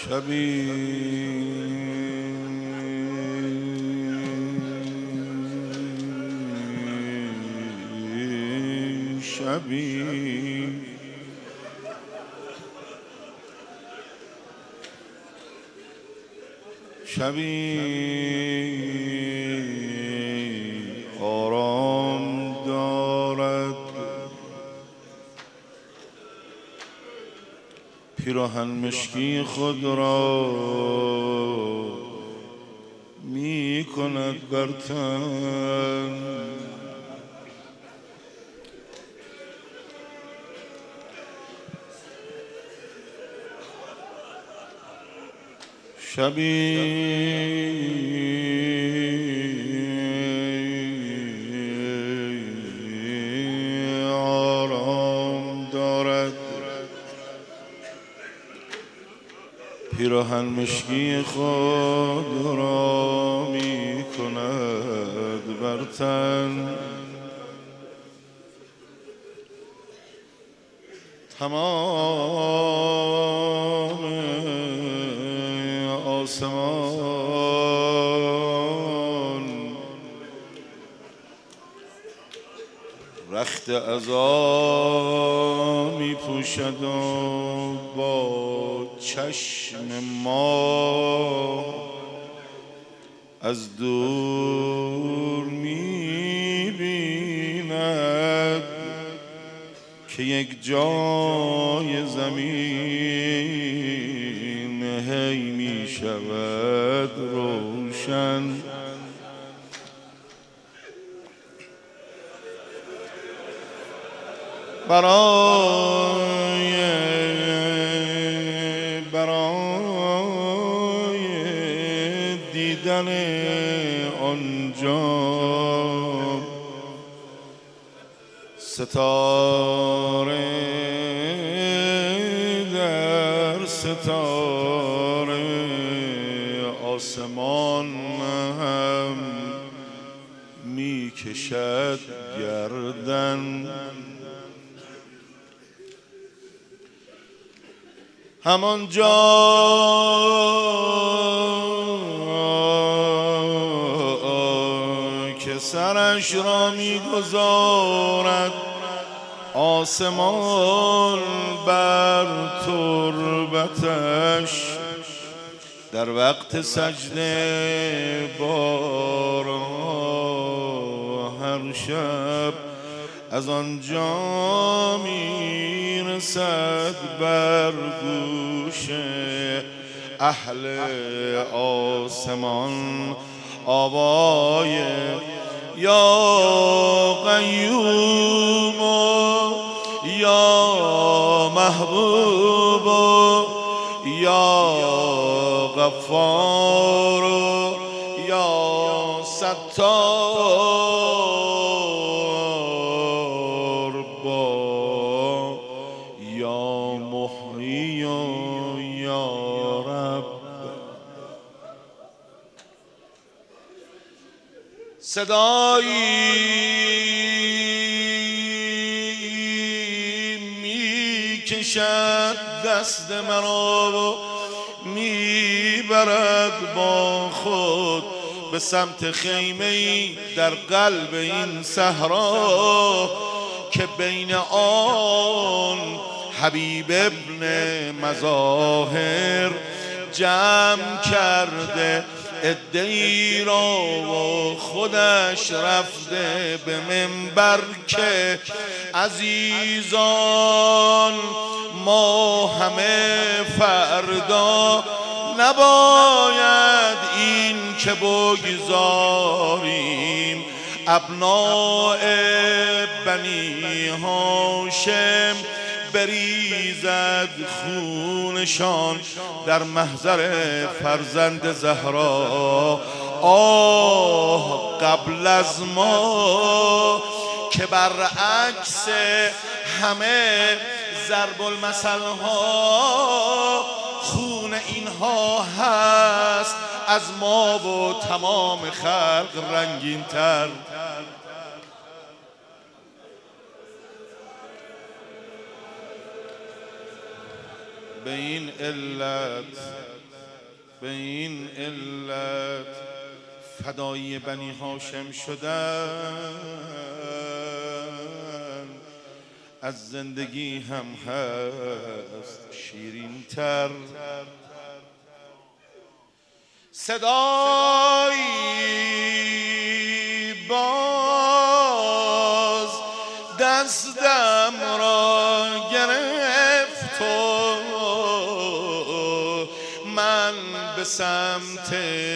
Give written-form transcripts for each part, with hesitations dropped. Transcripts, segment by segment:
شبی آرام دارد پیراهن مشکی خود را می کند بر تن شبی آرام دارد پیراهن مشکی خود را می کند بر تن تمام آسمان رخت عزا می پوشد و با چشم ما از دور می بیند که یک جای زمین هی می شود روشن برای دیدن آنجا ستاره در ستاره آسمان هم می کشد گردن همانجا که سرش را می‌گذارد آسمان بر تربتش در وقت سجده بارها هر شب از آنجا میرسد بر گوش اهل آسمان آوای یا قیوم یا محبوب یا غفار یا ستار با یا محیی و یا رب صدایی می کشد دست مرا و می برد با خود به سمت خیمه‌ای در قلب این صحرا که بین آن حبیب ابن مظاهر جمع کرده عده‌ای را و خودش رفته به منبر که عزیزان ما همه فردا نباید این که بگذاریم ابناء بنی هاشم بریزد خونشان در محضر فرزند زهرا. آه قبل از ما که برعکس همه ضرب المثل ها خون اینها هست از ما و تمام خلق رنگین تر. به این علت به این علت فدایی بنی هاشم شدن، از زندگی هم هست شیرین تر. صدایی باز دستم را گرفت و من به سمت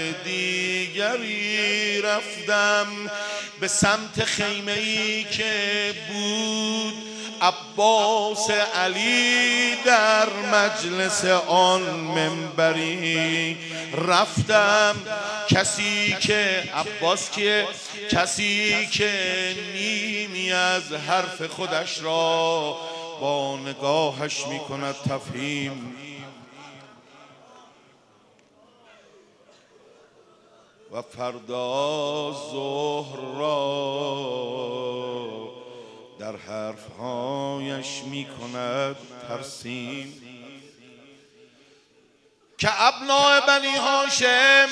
دیگری رفتم، به سمت خیمه‌ای که بود عباس علی در مجلس آن منبری رفتم. کسی که عباس که کسی که نیمی از حرف خودش را با نگاهش می کند تفهیم و فردا ظهر را در حرفهایش می کند ترسیم. که ابناء بنی هاشم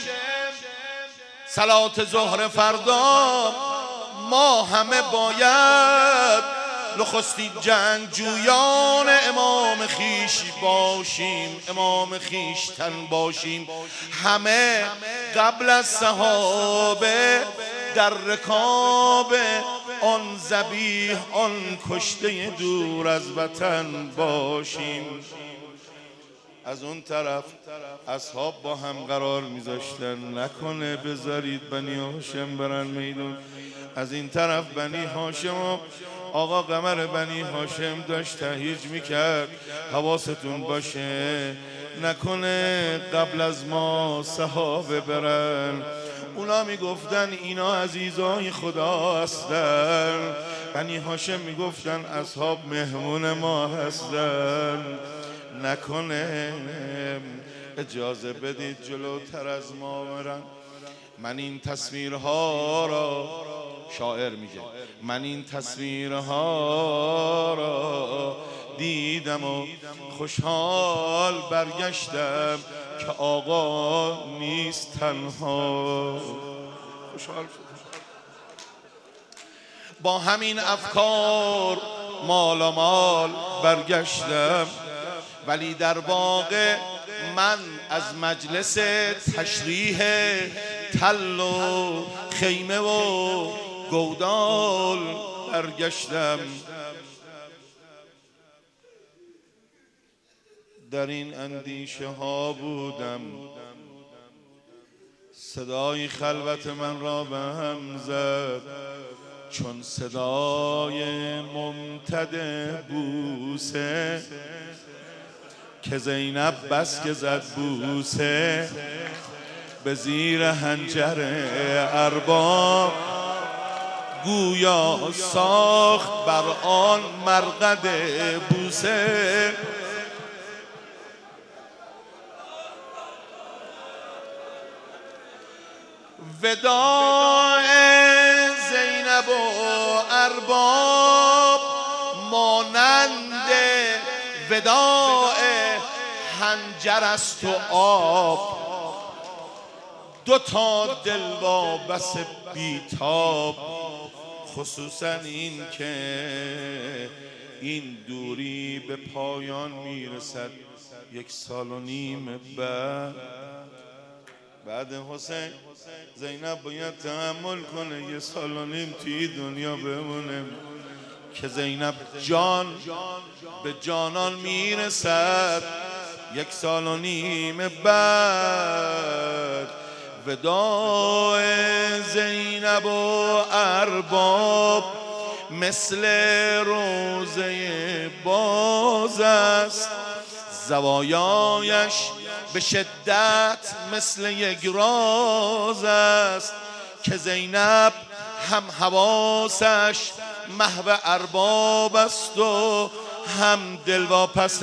صلات ظهر فردا ما همه باید نخستین جنگجویان امام خویش باشیم، امام خویشتن باشیم. همه قبل از صحابه در رکاب آن ذبیح، آن کشته دور از وطن باشیم. از اون طرف اصحاب با هم قرار میذاشتن نکنه بذارید بنی هاشم برن میدون. از این طرف بنی هاشم آقا قمر بنی هاشم داشت تهییج میکرد، حواستون باشه نکنه قبل از ما صحابه برن. اونا میگفتن اینا عزیزای خدا هستن، بنی هاشم میگفتن اصحاب مهمون ما هستن، نکنه اجازه بدید جلوتر از ما برن. من این تصویرها را، شاعر میگه، من این تصویرها را دیدم و خوشحال برگشتم که آقا نیست تنها. خوشحال شدم با همین افکار مالامال برگشتم، ولی در واقع من از مجلس تشریح تل و خیمه و گودال برگشتم. در این اندیشه ها بودم، صدای خلوت من را به هم زد چون صدای ممتد بوسه، که زینب بس که زد بوسه به زیر حنجر ارباب، گویا ساخت بر آن مرقد بوسه. وداع زینب و ارباب مانند وداع حنجر است و آب، دو تا دل وابس بیتاب، خصوصا این که این دوری به پایان میرسد 1.5 سال بعد حسین. زینب باید تحمل کنه 1.5 سال توی دنیا بمونه که زینب جان به جانان میرسد 1.5 سال بعد. وداع زینب و ارباب مثل روزه باز است، زوایایش به شدت مثل یک راز است، که زینب هم حواسش محو ارباب است و هم دلواپس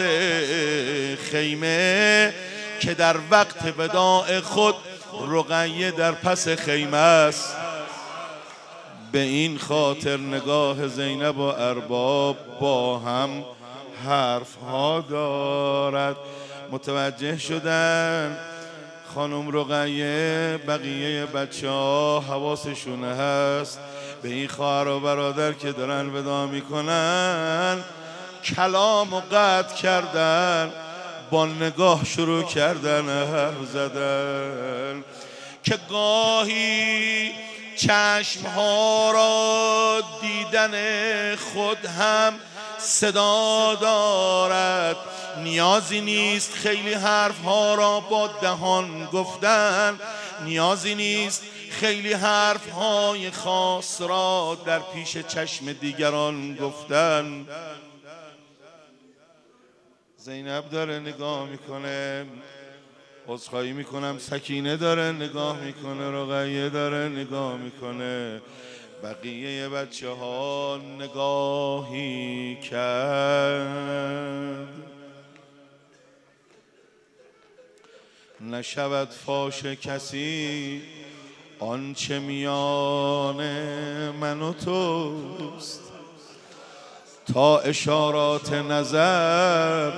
خیمه، که در وقت وداع خود رقیه در پس خیمه است. به این خاطر نگاه زینب و ارباب با هم حرف ها دارد. متوجه شدن؟ خانم رقیه بقیه بچه ها حواسشون هست به این خواهر و برادر که دارن ودا میکنن کلام و قطع کردن، با نگاه شروع کردن حرف زدن که گاهی چشمها را دیدن خود هم صدا دارد، نیازی نیست خیلی حرفها را با دهان گفتن، نیازی نیست خیلی حرفهای خاص را در پیش چشم دیگران گفتن. زینب داره نگاه میکنه، عذرخواهی میکنم، سکینه داره نگاه میکنه، رقیه داره نگاه میکنه، بقیه بچه ها نگاهی کرد نشود فاش کسی آنچه میان من و توست، تا اشارات نظر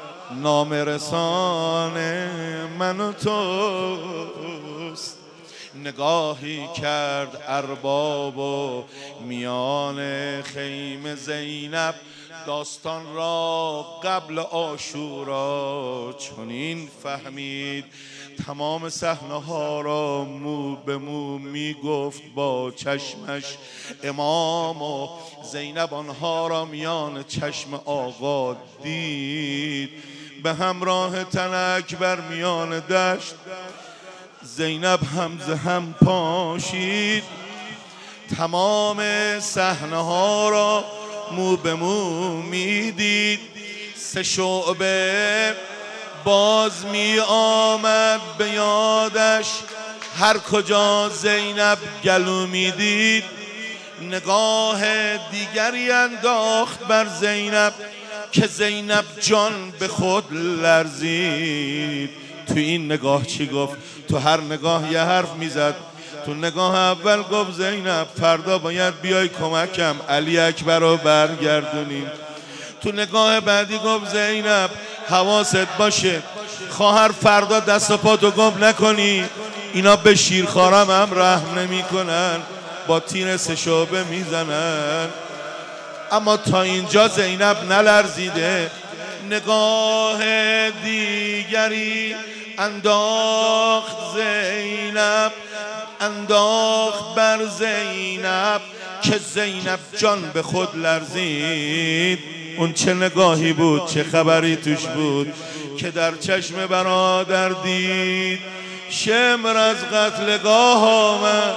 نامرسان من و توست. نگاهی کرد ارباب و میان خیمه زینب داستان را قبل عاشورا چنین فهمید، تمام صحنه ها را مو به مو می گفت با چشمش امام و زینب آنها را میان چشم آقا دید، به همراه تنک بر میان دشت زینب هم ز هم پاشید، تمام صحنه ها را مو به مو می دید، سه شعبه باز می آمد به یادش، هر کجا زینب گلو می دید نگاه دیگری انداخت بر زینب که زینب جان به خود لرزید. تو این نگاه چی گفت؟ تو هر نگاه یه حرف میزد. تو نگاه اول گفت زینب فردا باید بیای کمکم، علی اکبر رو برگردونیم. تو نگاه بعدی گفت زینب حواست باشه خواهر فردا دست و پاتو گم نکنی، اینا به شیرخوارم هم رحم نمی کنن، با تیر سه شعبه میزنن. اما تا اینجا زینب نلرزیده، نگاه دیگری انداخت زینب، انداخت بر زینب که زینب جان به خود لرزید. اون چه نگاهی بود، چه خبری توش بود که در چشم برادر دید؟ شمر از قتلگاه آمد،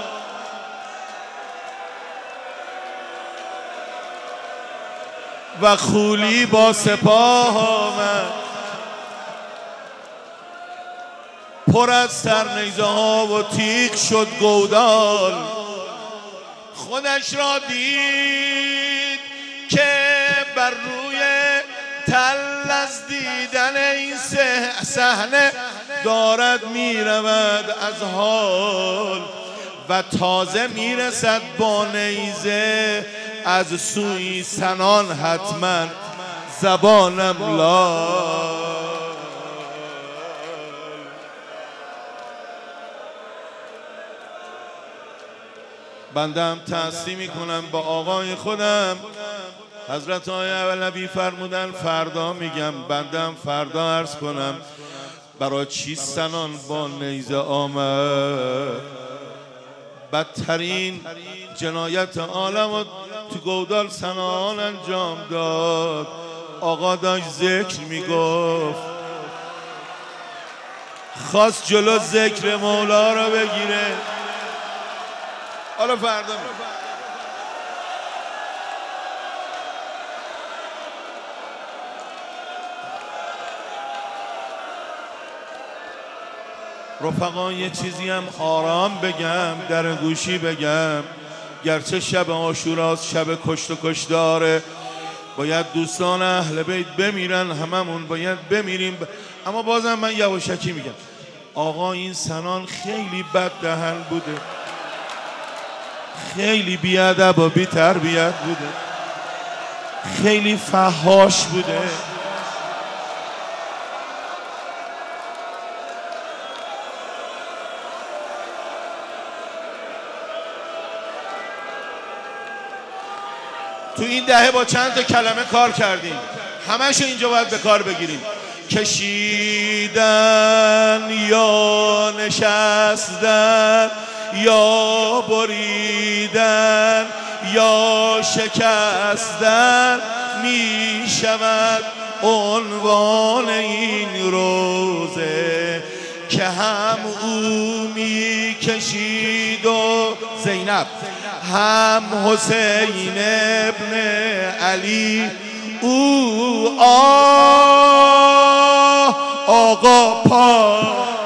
و خولی با سپاه آمد، پر از سرنیزه ها و تیغ شد گودال. خودش را دید که بر روی تل از دیدن این صحنه دارد میرود از حال و تازه میرسد با نیزه از سوی سنان، حتما زبانم لال. بندم تأسی میکنم با آقای خودم. حضرت آقای علوی فرمودن فردا میگم، بندم فردا عرض کنم برای چی سنان با نیزه آمد. بدترین جنایت عالم و تو گودال سنان انجام داد. آقا داشت ذکر میگفت، خواست جلو ذکر مولا را بگیره. حالا فردا رفقا یه چیزی هم آرام بگم، در گوشی بگم، گرچه شب عاشوراست، شب کشت و کشتاره، باید دوستان اهل بیت بمیرن، هممون باید بمیریم، اما بازم من یواشکی میگم آقا این سنان خیلی بد دهن بوده، خیلی بیادب و بی تربیت بوده، خیلی فحاش بوده. تو این دهه با چند تا کلمه کار کردیم، همه‌شو اینجا باید به کار بگیریم. کشیدن یا نشستن یا بریدن یا شکستن می شود عنوان این روزه که هم او می کشید و زینب، هم حسین ابن علی، او آقا پا.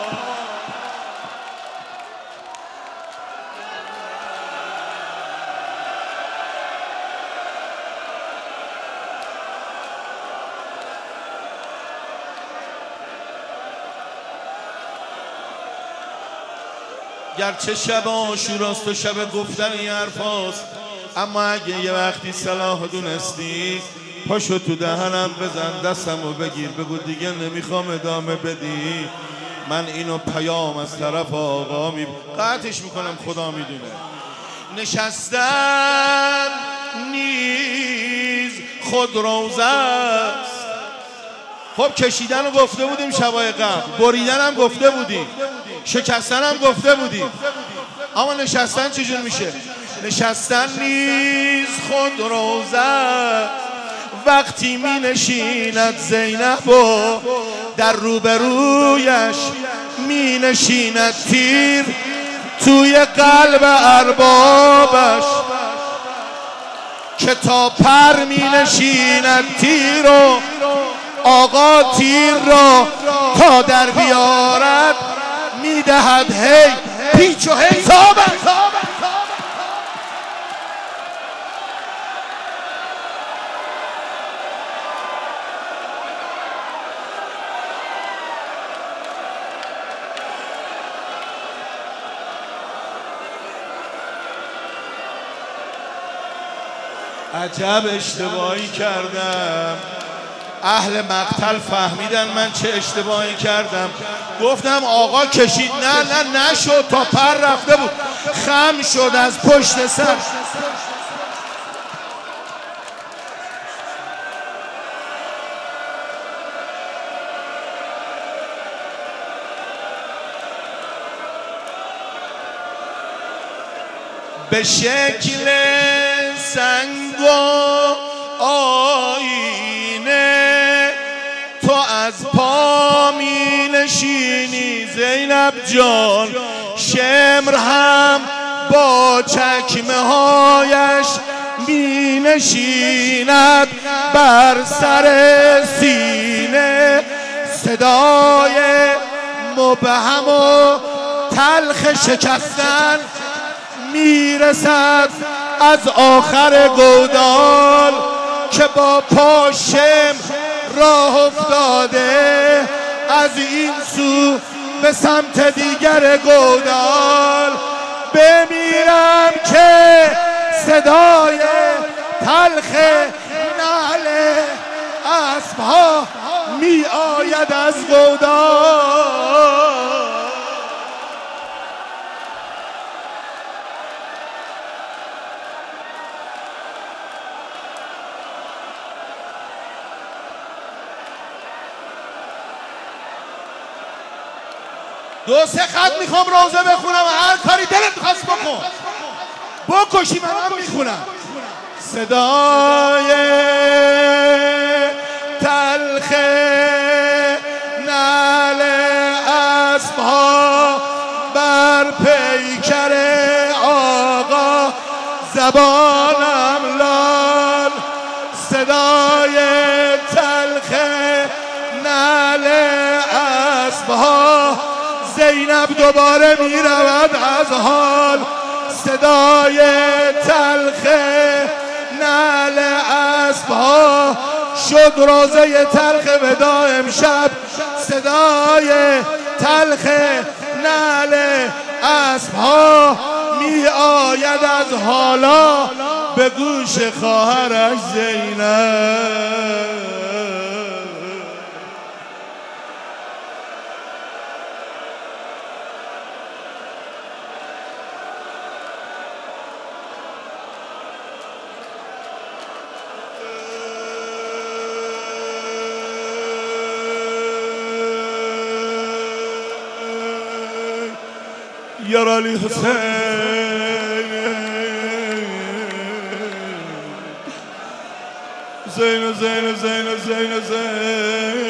گرچه شب عاشوراست و شب گفتن این حرفاست، اما اگه یه وقتی صلاح دونستی پاشو تو دهنم بزن، دستمو بگیر، بگو دیگه نمیخوام ادامه بدی. من اینو پیام از طرف آقا قطعش میکنم، خدا میدونه. نشستن نیز خود روزه است. خب کشیدن رو گفته بودیم شبای قبل، بریدن هم گفته بودیم، شکستن هم گفته بودیم، اما نشستن چجور میشه؟ نشستن نیز خود روزه است. وقتی می نشیند زینب و در روبرویش می نشیند تیر توی قلب اربابش، که تا پر می نشیند تیر و آقا تیر را تا در بیارد می دهد هی پیچ و حسابش. عجب اشتباهی کردم، اهل مقتل فهمیدن من چه اشتباهی کردم. گفتم آقا کشید، نه نشد، تا پر رفته بود، خم شد از پشت سر. به شکل سنگ و آینه تو از پا می نشینی زینب جان، شمر هم با چکمه هایش می نشیند بر سر سینه. صدای مبهم و تلخ شکستن میرسد از آخر گودال، که با پاشم راه افتاده از این سو به سمت دیگر گودال. بمیرم که صدای تلخ نعل اسبها می آید از گودال. دو سه خط میخوام روزه بخونم، هر کاری دلت خواست بکن، بکشی منم میخونم. صدای تلخ نعل اسبها بر پیکر آقا، زبانم لال. صدای تلخ نعل اسبها، زینب دوباره می رود از حال. صدای تلخ نعل اسبها شد روزه تلخ ودا امشب. صدای تلخ نعل اسبها می آید از حالا به گوش خواهرش زینب. یار علی حسین زین زین زین زین زین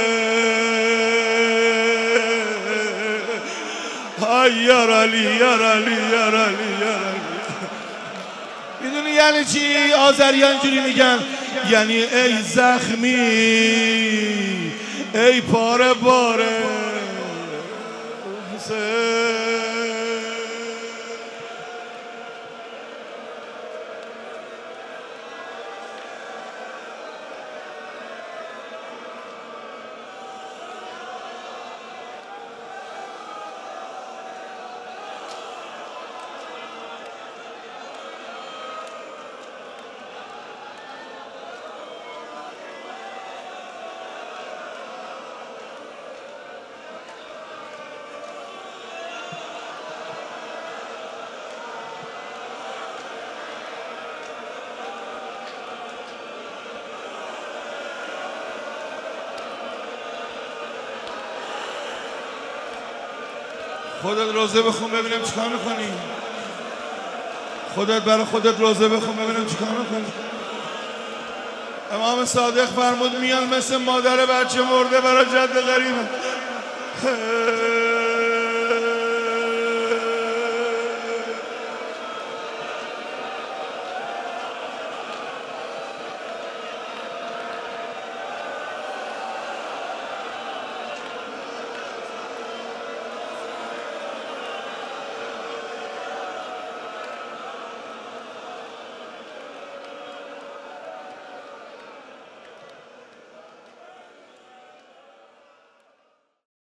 یار علی یار علی یار علی یار علی. میدونی یعنی چی؟ آذری‌ها اینجوری میگن یعنی ای زخمی ای پاره پاره حسین. خودت روزه بخون ببینم چیکار میکنی. خودت برای خودت روزه بخون ببینم چیکار میکنی. امام صادق فرمود میان مثل مادر بچه مرده برای جد غریبه.